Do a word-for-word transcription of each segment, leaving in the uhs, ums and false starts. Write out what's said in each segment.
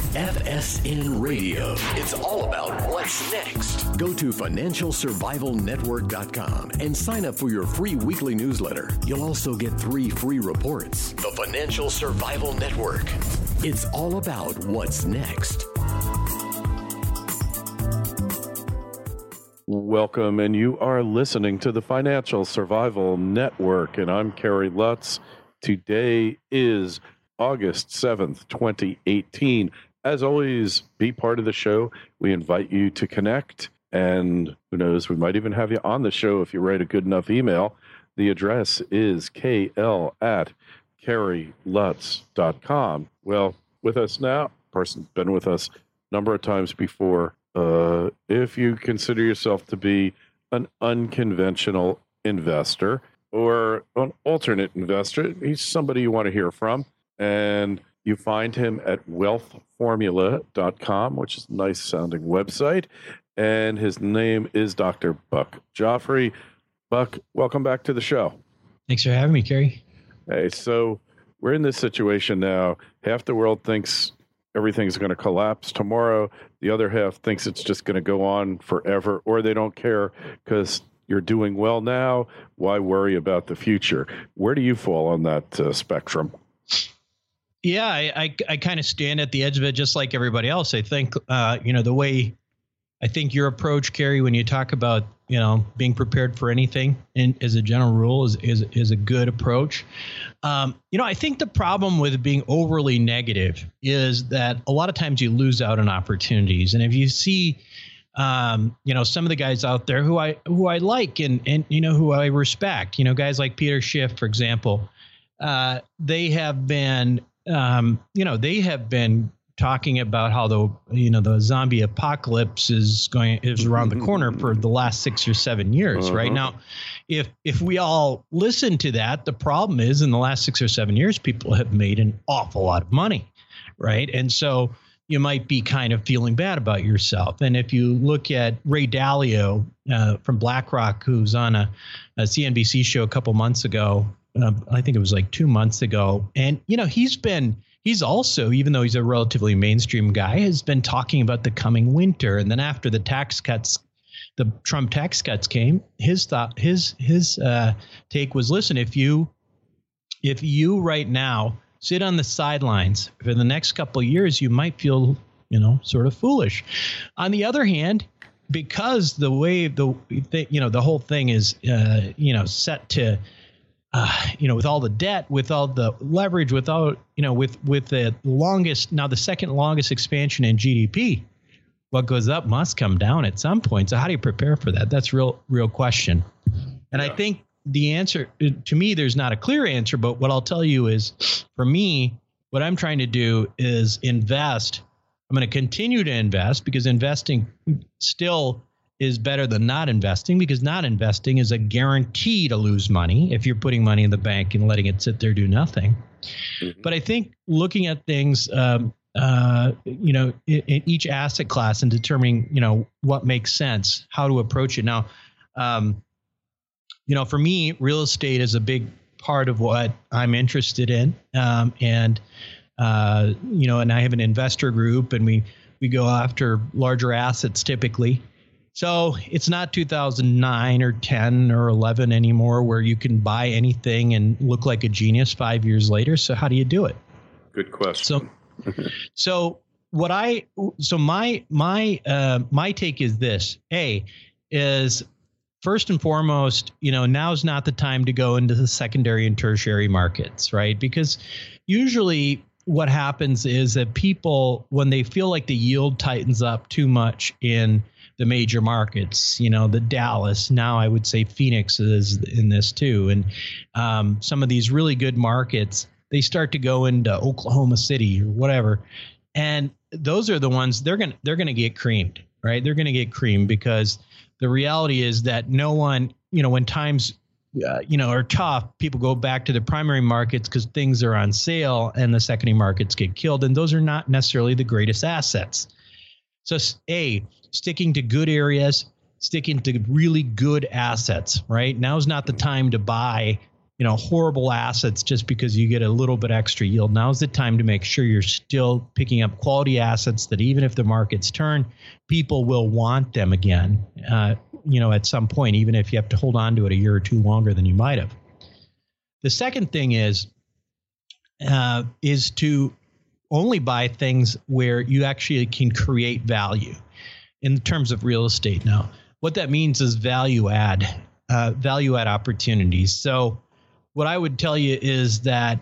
F S N Radio. It's all about what's next. Go to financial survival network dot com and sign up for your free weekly newsletter. You'll also get three free reports. The Financial Survival Network. It's all about what's next. Welcome, and you are listening to the Financial Survival Network, and I'm Kerry Lutz. Today is August seventh, twenty eighteen. As always, be part of the show. We invite you to connect, and who knows, we might even have you on the show if you write a good enough email. The address is k l at kerry lutz dot com. Well, with us now, person's been with us a number of times before. Uh, if you consider yourself to be an unconventional investor or an alternate investor, he's somebody you want to hear from. And you find him at wealth formula dot com, which is a nice sounding website. And his name is Doctor Buck Joffrey. Buck, welcome back to the show. Thanks for having me, Kerry. Hey, so we're in this situation now. Half the world thinks everything's going to collapse tomorrow. The other half thinks it's just going to go on forever, or they don't care because you're doing well now. Why worry about the future? Where do you fall on that uh, spectrum? Yeah, I, I, I kind of stand at the edge of it just like everybody else. I think, uh, you know, the way I think your approach, Kerry, when you talk about, you know, being prepared for anything in, as a general rule is, is, is a good approach. Um, you know, I think the problem with being overly negative is that a lot of times you lose out on opportunities. And if you see, um, you know, some of the guys out there who I who I like and, and, you know, who I respect, you know, guys like Peter Schiff, for example, uh, they have been, um, you know, they have been talking about how the you know the zombie apocalypse is going is around the corner for the last six or seven years. Uh-huh. Right now, if if we all listen to that, the problem is in the last six or seven years, people have made an awful lot of money, right? And so you might be kind of feeling bad about yourself. And if you look at Ray Dalio uh, from BlackRock, who's on a, a C N B C show a couple months ago, uh, I think it was like two months ago, and you know he's been. He's also, even though he's a relatively mainstream guy, has been talking about the coming winter. And then after the tax cuts, the Trump tax cuts came, his thought, his his uh, take was, listen, if you if you right now sit on the sidelines for the next couple of years, you might feel, you know, sort of foolish. On the other hand, because the way the you know the whole thing is uh, you know set to. Uh, you know, with all the debt, with all the leverage, with all, you know, with with the longest, now the second longest expansion in G D P, what goes up must come down at some point. So how do you prepare for that? That's real, real question. And yeah. I think the answer, to me, there's not a clear answer, but what I'll tell you is, for me, what I'm trying to do is invest. I'm going to continue to invest because investing still is better than not investing, because not investing is a guarantee to lose money if you're putting money in the bank and letting it sit there do nothing. Mm-hmm. But I think looking at things, um, uh, you know, in, in each asset class and determining, you know, what makes sense, how to approach it. Now, um, you know, for me, real estate is a big part of what I'm interested in, um, and uh, you know, and I have an investor group, and we we go after larger assets typically. So it's not two thousand nine or ten or eleven anymore where you can buy anything and look like a genius five years later. So how do you do it? Good question. So, so what I, so my, my, uh, my take is this, A, is first and foremost, you know, now's not the time to go into the secondary and tertiary markets, right? Because usually what happens is that people, when they feel like the yield tightens up too much in the major markets, you know, the Dallas, now I would say Phoenix is in this too. And um, some of these really good markets, they start to go into Oklahoma City or whatever. And those are the ones they're going to, they're going to get creamed, right? They're going to get creamed because the reality is that no one, you know, when times, uh, you know, are tough, people go back to the primary markets because things are on sale and the secondary markets get killed. And those are not necessarily the greatest assets. So A, sticking to good areas, sticking to really good assets, right? Now's not the time to buy you know, horrible assets just because you get a little bit extra yield. Now's the time to make sure you're still picking up quality assets that even if the markets turn, people will want them again, uh, you know, at some point, even if you have to hold on to it a year or two longer than you might have. The second thing is, uh, is to only buy things where you actually can create value in terms of real estate. Now, what that means is value add, uh, value add opportunities. So what I would tell you is that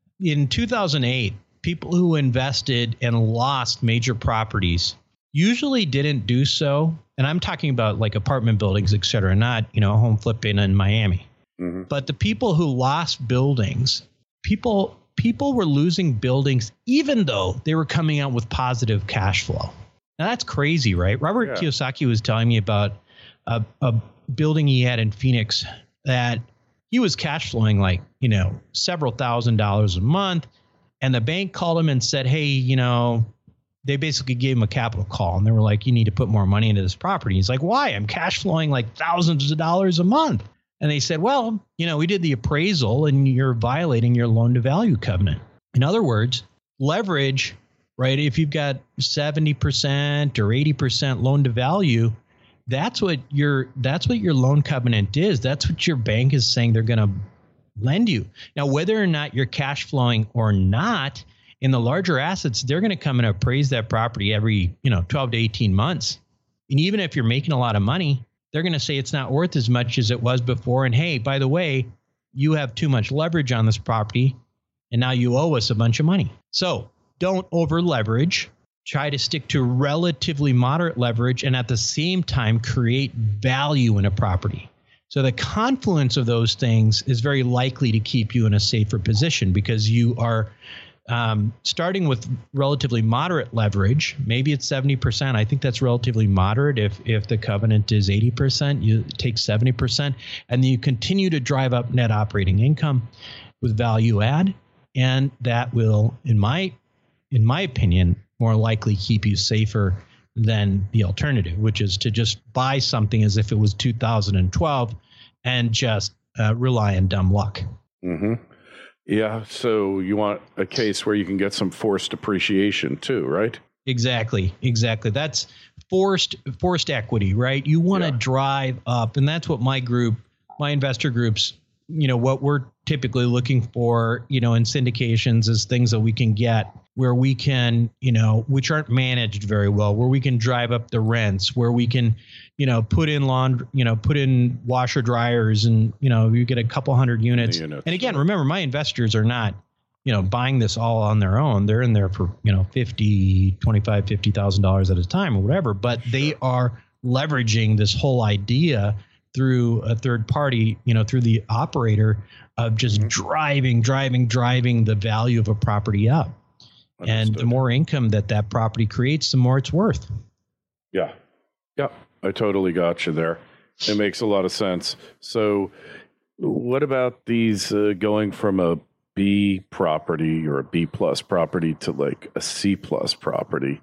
in two thousand eight, people who invested and lost major properties usually didn't do so. And I'm talking about like apartment buildings, et cetera, not, you know, home flipping in Miami. Mm-hmm. But the people who lost buildings, people, people were losing buildings, even though they were coming out with positive cash flow. Now that's crazy, right? Robert yeah. Kiyosaki was telling me about a, a building he had in Phoenix that he was cash flowing like, you know, several thousand dollars a month. And the bank called him and said, hey, you know, they basically gave him a capital call. And they were like, you need to put more money into this property. He's like, why? I'm cash flowing like thousands of dollars a month. And they said, well, you know, we did the appraisal and you're violating your loan to value covenant. In other words, leverage, right? If you've got seventy percent or eighty percent loan to value, That's what your that's what your loan covenant is. That's what your bank is saying they're going to lend you. Now, whether or not you're cash flowing or not, in the larger assets, they're going to come and appraise that property every, you know, twelve to eighteen months. And even if you're making a lot of money, they're going to say it's not worth as much as it was before. And hey, by the way, you have too much leverage on this property, and now you owe us a bunch of money. So don't over leverage. Try to stick to relatively moderate leverage and at the same time create value in a property. So the confluence of those things is very likely to keep you in a safer position because you are um, starting with relatively moderate leverage. Maybe it's seventy percent. I think that's relatively moderate. If if the covenant is eighty percent, you take seventy percent, and then you continue to drive up net operating income with value add, and that will, in my in my opinion, more likely keep you safer than the alternative, which is to just buy something as if it was two thousand twelve and just uh, rely on dumb luck. Mm-hmm. Yeah. So you want a case where you can get some forced appreciation too, right? Exactly. Exactly. That's forced forced equity, right? You want to yeah. drive up, and that's what my group, my investor groups, you know, what we're typically looking for, you know, in syndications is things that we can get where we can, you know, which aren't managed very well, where we can drive up the rents, where we can, you know, put in laundry, you know, put in washer dryers, and, you know, you get a couple hundred units. units. And again, remember, my investors are not, you know, buying this all on their own. They're in there for, you know, fifty, twenty-five, fifty thousand dollars at a time or whatever, but sure. they are leveraging this whole idea through a third party, you know, through the operator of just mm-hmm. driving, driving, driving the value of a property up. Understood. And the more income that that property creates, the more it's worth. Yeah. Yeah. I totally got you there. It makes a lot of sense. So what about these uh, going from a B property or a B plus property to like a C plus property?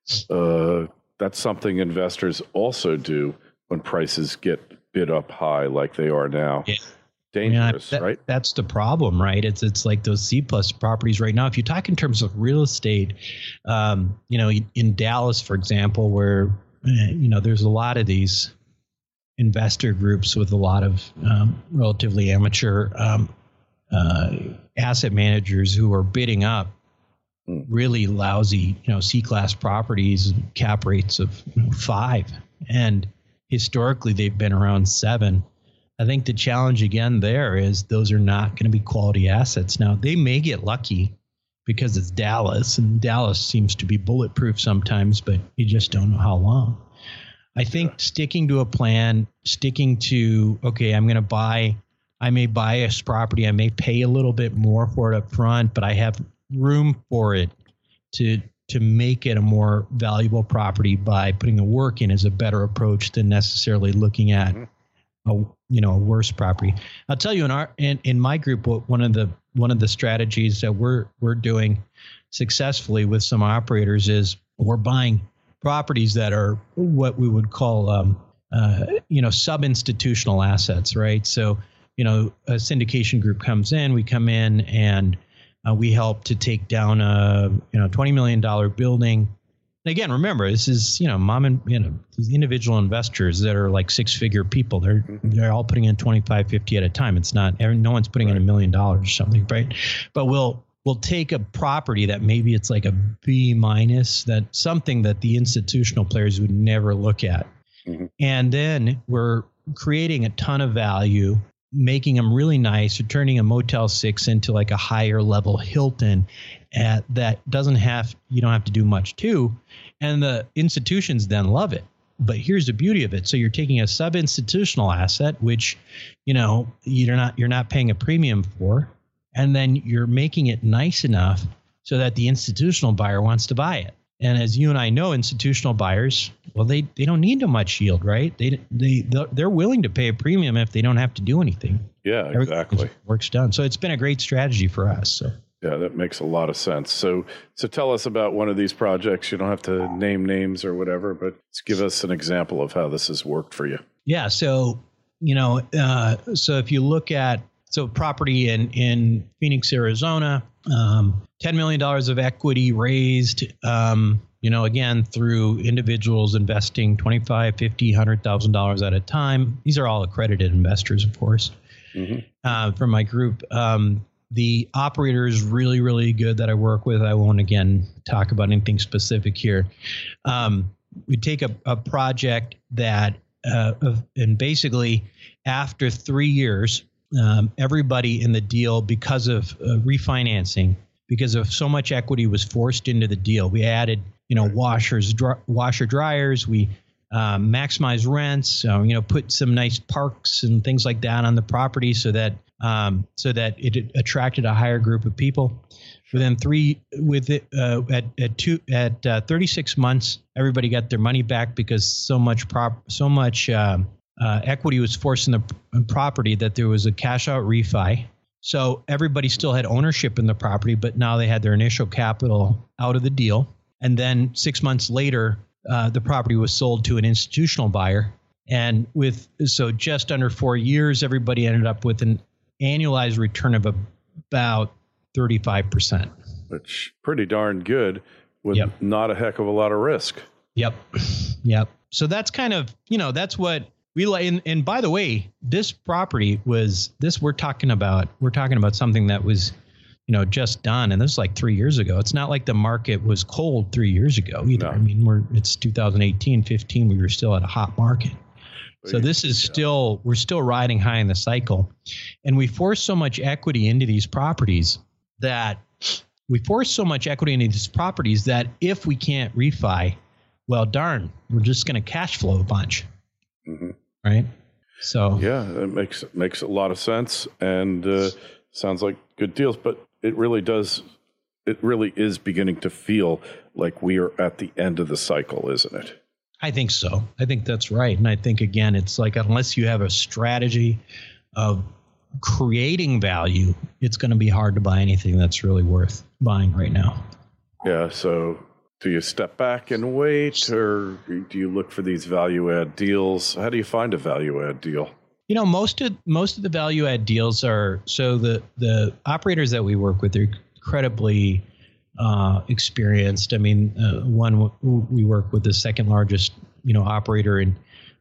Uh, that's something investors also do when prices get bid up high like they are now. Yeah. Dangerous, yeah, that, right? That's the problem, right? It's it's like those C plus properties right now. If you talk in terms of real estate, um, you know, in Dallas, for example, where you know there's a lot of these investor groups with a lot of um, relatively amateur um, uh, asset managers who are bidding up mm. really lousy, you know, C class properties, cap rates of you know, five, and historically they've been around seven. I think the challenge again there is those are not going to be quality assets. Now, they may get lucky because it's Dallas, and Dallas seems to be bulletproof sometimes, but you just don't know how long. I think yeah. sticking to a plan, sticking to, okay, I'm going to buy, I may buy a property, I may pay a little bit more for it up front, but I have room for it to to make it a more valuable property by putting the work in is a better approach than necessarily looking at mm-hmm. a you know a worse property. I'll tell you in our in, in my group, what one of the one of the strategies that we're we're doing successfully with some operators is we're buying properties that are what we would call um, uh, you know sub-institutional assets, right? So you know, a syndication group comes in, we come in and uh, we help to take down a, you know, twenty million dollars building. And again, remember, this is, you know, mom and, you know, these individual investors that are like six figure people. They're, they're all putting in twenty-five, fifty at a time. It's not, no one's putting right. in a million dollars or something, right? But we'll, we'll take a property that maybe it's like a B minus, that something that the institutional players would never look at. Mm-hmm. And then we're creating a ton of value, making them really nice, or turning a Motel six into like a higher level Hilton at, that doesn't have, you don't have to do much to. And the institutions then love it. But here's the beauty of it. So you're taking a sub-institutional asset, which, you know, you're not, you're not paying a premium for, and then you're making it nice enough so that the institutional buyer wants to buy it. And as you and I know, institutional buyers, well, they, they don't need much yield, right? They they they're willing to pay a premium if they don't have to do anything. Yeah, exactly. Work's done. So it's been a great strategy for us. So yeah, that makes a lot of sense. So so tell us about one of these projects. You don't have to name names or whatever, but let's give us an example of how this has worked for you. Yeah. So you know, uh, so if you look at so property in in Phoenix, Arizona. Um, ten million dollars of equity raised, um, you know, again, through individuals investing twenty-five, fifty, one hundred thousand dollars at a time. These are all accredited investors, of course, mm-hmm. uh, from my group. Um, the operator is really, really good that I work with. I won't, again, talk about anything specific here. Um, we take a, a project that, uh, and basically after three years, Um, everybody in the deal, because of uh, refinancing, because of so much equity was forced into the deal. We added, you know, washers, dr- washer dryers. We um, maximized rents. Uh, you know, put some nice parks and things like that on the property, so that um, so that it attracted a higher group of people. Within three, with it uh, at at two at uh, thirty-six months, everybody got their money back because so much prop so much. Um, Uh, equity was forced in the p- property that there was a cash out refi. So everybody still had ownership in the property, but now they had their initial capital out of the deal. And then six months later, uh, the property was sold to an institutional buyer. And with so just under four years, everybody ended up with an annualized return of about thirty-five percent. Which pretty darn good with yep. not a heck of a lot of risk. Yep. Yep. So that's kind of, you know, that's what we like. And, and by the way, this property was this we're talking about. We're talking about something that was, you know, just done. And this is like three years ago. It's not like the market was cold three years ago either. No. I mean, we're it's two thousand eighteen, fifteen. We were still at a hot market. So this is still, we're still riding high in the cycle. And we force so much equity into these properties that we force so much equity into these properties that if we can't refi, well, darn, we're just going to cash flow a bunch. Mm-hmm. Right. So, yeah, it makes, makes a lot of sense and uh, sounds like good deals, but it really does. It really is beginning to feel like we are at the end of the cycle, isn't it? I think so. I think that's right. And I think, again, it's like unless you have a strategy of creating value, it's going to be hard to buy anything that's really worth buying right now. Yeah. So do you step back and wait, or do you look for these value add deals? How do you find a value add deal? You know, most of most of the value add deals are so the the operators that we work with are incredibly uh, experienced. I mean, uh, one we work with the second largest, you know, operator in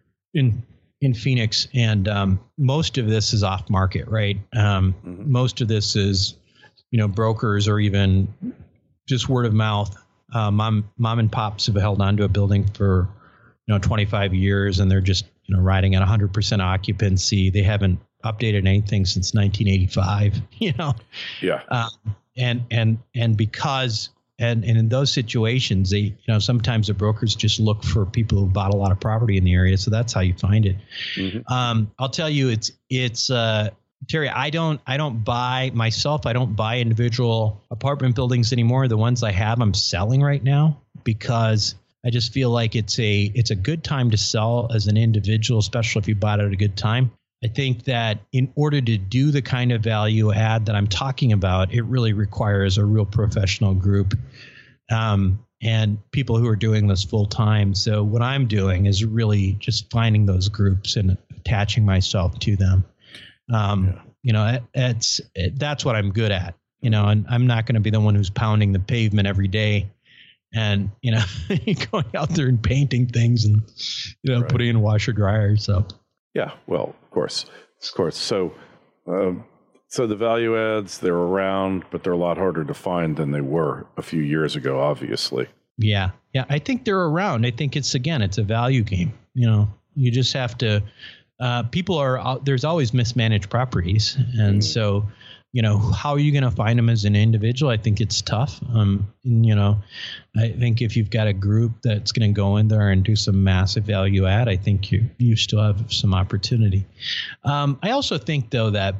in in Phoenix, and um, most of this is off market, right? Um, mm-hmm. Most of this is, you know, brokers or even just word of mouth. Uh, mom mom and pops have held on to a building for, you know, twenty-five years, and they're just, you know, riding at one hundred percent occupancy. They haven't updated anything since nineteen eighty-five. You know. Yeah. Um, And and and because and, and in those situations, they, you know, sometimes the brokers just look for people who bought a lot of property in the area. So that's how you find it. Mm-hmm. Um, I'll tell you, it's it's uh, Terry. I don't I don't buy myself. I don't buy individual apartment buildings anymore. The ones I have, I'm selling right now because I just feel like it's a it's a good time to sell as an individual, especially if you bought it at a good time. I think that in order to do the kind of value add that I'm talking about, it really requires a real professional group um, and people who are doing this full time. So what I'm doing is really just finding those groups and attaching myself to them. Um, yeah. You know, it, it's it, that's what I'm good at. You know, and I'm not going to be the one who's pounding the pavement every day, and you know, going out there and painting things and you know, right. putting in a washer dryer. So yeah, well, of course, of course. So, um, so the value adds, they're around, but they're a lot harder to find than they were a few years ago, obviously. Yeah, yeah, I think they're around. I think it's again, it's a value game. You know, you just have to. Uh, people are there's always mismanaged properties, and mm. so you know how are you going to find them as an individual? I think it's tough. Um, and, you know, I think if you've got a group that's going to go in there and do some massive value add, I think you you still have some opportunity. Um, I also think though that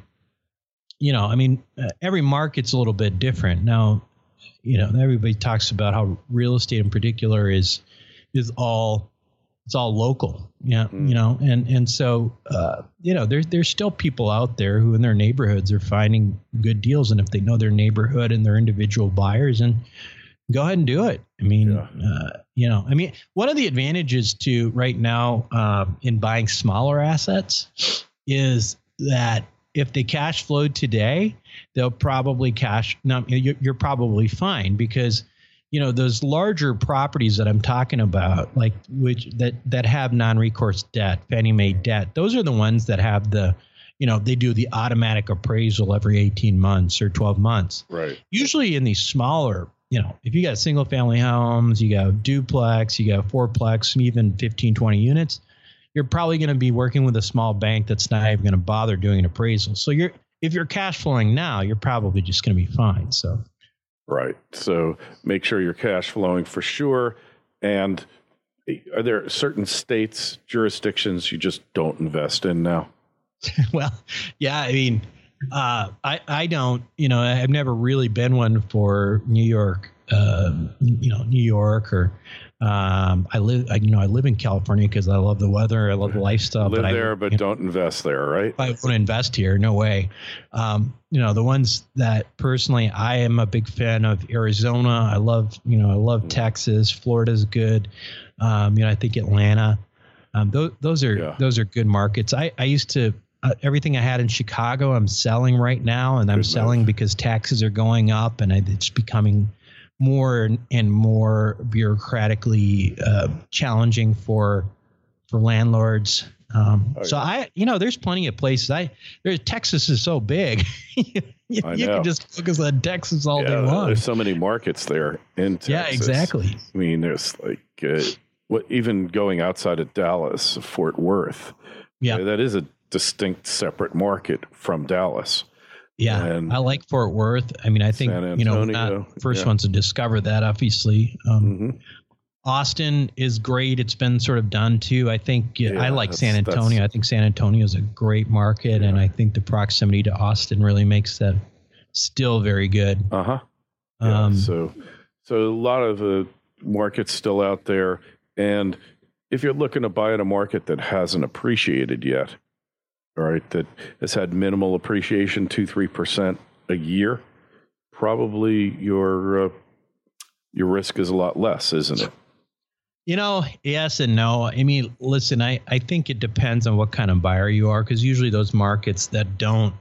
you know, I mean, uh, every market's a little bit different now. You know, everybody talks about how real estate in particular is is all. It's all local, yeah, mm. you know, and and so uh, you know, there's there's still people out there who in their neighborhoods are finding good deals, and if they know their neighborhood and their individual buyers, and go ahead and do it. I mean, yeah. uh, you know, I mean, one of the advantages to right now uh, in buying smaller assets is that if they cash flow today, they'll probably cash. No, you're, you're probably fine because. You know, those larger properties that I'm talking about, like which that, that have non-recourse debt, Fannie Mae debt, those are the ones that have the, you know, they do the automatic appraisal every eighteen months or twelve months. Right. Usually in these smaller, you know, if you got single family homes, you got duplex, you got fourplex, even fifteen, twenty units, you're probably going to be working with a small bank that's not even going to bother doing an appraisal. So you're, if you're cash flowing now, you're probably just going to be fine. So. Right. So make sure you're cash flowing for sure. And are there certain states, jurisdictions you just don't invest in now? Well, yeah, I mean, uh, I, I don't, you know, I've never really been one for New York, um, you know, New York or um, I live, I, you know, I live in California because I love the weather. I love the lifestyle. Live but there, I, but know, don't invest there, right? I won't invest here. No way. Um, you know, the ones that personally, I am a big fan of Arizona. I love, you know, I love mm-hmm. Texas. Florida's good. Um, you know, I think Atlanta. Um, those, those are yeah. those are good markets. I, I used to uh, everything I had in Chicago, I'm selling right now, and I'm good selling move. because taxes are going up, and I, it's becoming more and more bureaucratically uh, challenging for for landlords. Um, oh, so yeah. I, you know, there's plenty of places. I there's Texas is so big, you, you can just focus on Texas all yeah, day long. There's so many markets there in Texas. Yeah, exactly. I mean, there's like uh, what even going outside of Dallas, Fort Worth. Yeah, uh, that is a distinct, separate market from Dallas. Yeah, and I like Fort Worth. I mean, I think, you know, not first yeah. ones to discover that, obviously. Um, mm-hmm. Austin is great. It's been sort of done, too. I think yeah, I like San Antonio. I think San Antonio is a great market, yeah. and I think the proximity to Austin really makes that still very good. Uh-huh. Yeah, um, so, so a lot of the markets still out there. And if you're looking to buy in a market that hasn't appreciated yet, all right, that has had minimal appreciation, two, three percent a year, probably your uh, your risk is a lot less, isn't it? You know, yes and no. I mean, listen, I, I think it depends on what kind of buyer you are, because usually those markets that don't,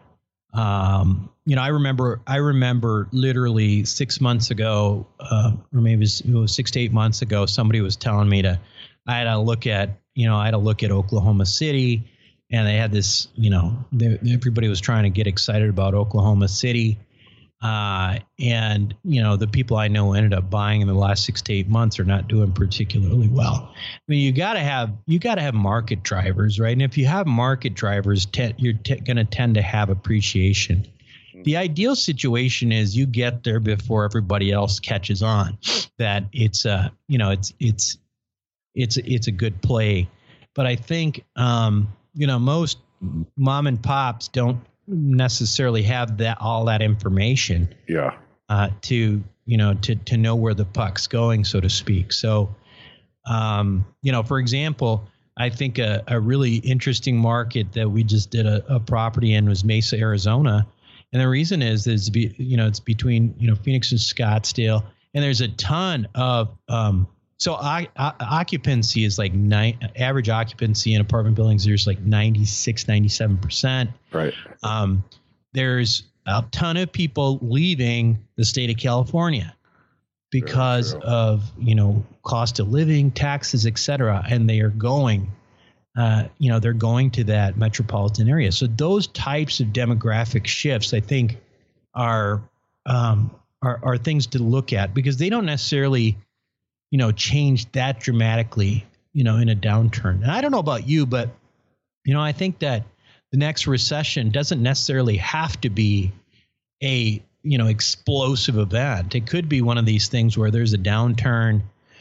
um, you know, I remember I remember literally six months ago, uh, or maybe it was, it was six to eight months ago, somebody was telling me to, I had to look at, you know, I had to look at Oklahoma City. And they had this, you know, everybody was trying to get excited about Oklahoma City. Uh, and, you know, the people I know ended up buying in the last six to eight months are not doing particularly well. I mean, you got to have you got to have market drivers, right? And if you have market drivers, te- you're te- going to tend to have appreciation. The ideal situation is you get there before everybody else catches on that it's a, you know, it's it's it's it's a good play. But I think, um, you know, most mom and pops don't necessarily have that all that information. Yeah. Uh, to you know to to know where the puck's going, so to speak. So, um, you know, for example, I think a, a really interesting market that we just did a, a property in was Mesa, Arizona, and the reason is is be, you know it's between you know Phoenix and Scottsdale, and there's a ton of um, So o- o- occupancy is like ni- average occupancy in apartment buildings. There's like ninety-six, ninety-seven percent. Right. Um, there's a ton of people leaving the state of California because of, you know, cost of living, taxes, et cetera. And they are going, uh, you know, they're going to that metropolitan area. So those types of demographic shifts, I think, are, um, are, are things to look at, because they don't necessarily, you know, change that dramatically, you know, in a downturn. And I don't know about you, but, you know, I think that the next recession doesn't necessarily have to be a, you know, explosive event. It could be one of these things where there's a downturn,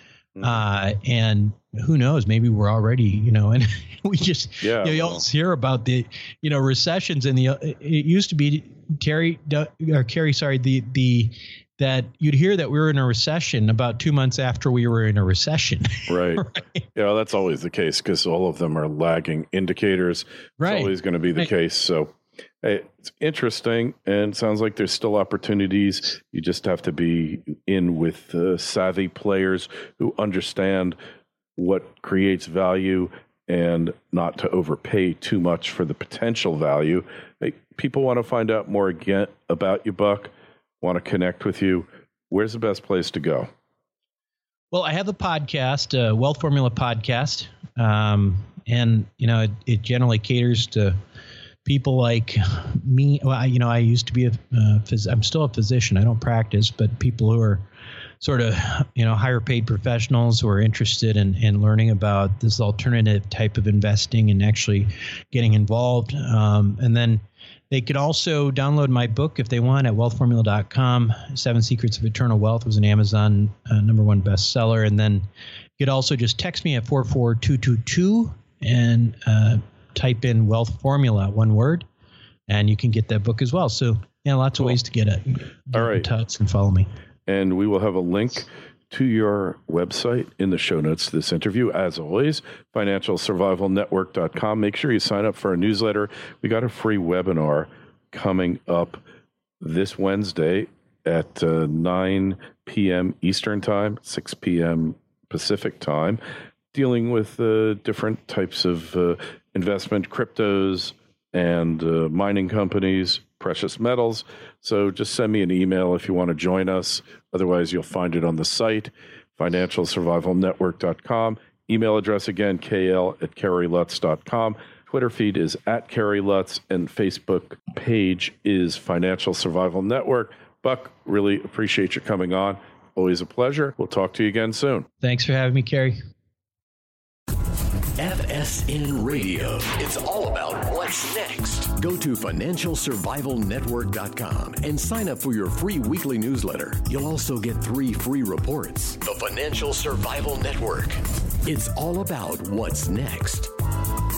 uh, and who knows, maybe we're already, you know, and we just, yeah, you know, you well. always hear about the, you know, recessions in the, it used to be Terry, or Carrie, sorry, the, the, that you'd hear that we were in a recession about two months after we were in a recession. Right. Right. Yeah, that's always the case because all of them are lagging indicators. Right. It's always going to be the Right. case. So hey, it's interesting, and sounds like there's still opportunities. You just have to be in with uh, savvy players who understand what creates value and not to overpay too much for the potential value. Hey, people want to find out more again about you, Buck, want to connect with you. Where's the best place to go? Well, I have the podcast, uh, Wealth Formula Podcast, um, and you know it, it generally caters to people like me. Well, I, you know, I used to be a, uh, phys- I'm still a physician. I don't practice, but people who are sort of, you know, higher paid professionals who are interested in, in learning about this alternative type of investing and actually getting involved. Um, and then they could also download my book if they want at wealth formula dot com. Seven Secrets of Eternal Wealth was an Amazon uh, number one bestseller. And then you could also just text me at four four two two two and uh, type in Wealth Formula, one word, and you can get that book as well. So, yeah, lots Cool. of ways to get it. Get All in right. touch and follow me. And we will have a link to your website in the show notes to this interview. As always, financial survival network dot com. Make sure you sign up for our newsletter. We got a free webinar coming up this Wednesday at uh, nine p.m. Eastern Time, six p.m. Pacific Time, dealing with uh, different types of uh, investment, cryptos, and uh, mining companies, precious metals. So just send me an email if you want to join us. Otherwise, you'll find it on the site, financial survival network dot com. Email address again, k l at kerry lutz dot com. Twitter feed is at Kerry Lutz, and Facebook page is Financial Survival Network. Buck, really appreciate you coming on. Always a pleasure. We'll talk to you again soon. Thanks for having me, Kerry. F S N Radio. It's all about what's next. Go to financial survival network dot com and sign up for your free weekly newsletter. You'll also get three free reports. The Financial Survival Network. It's all about what's next.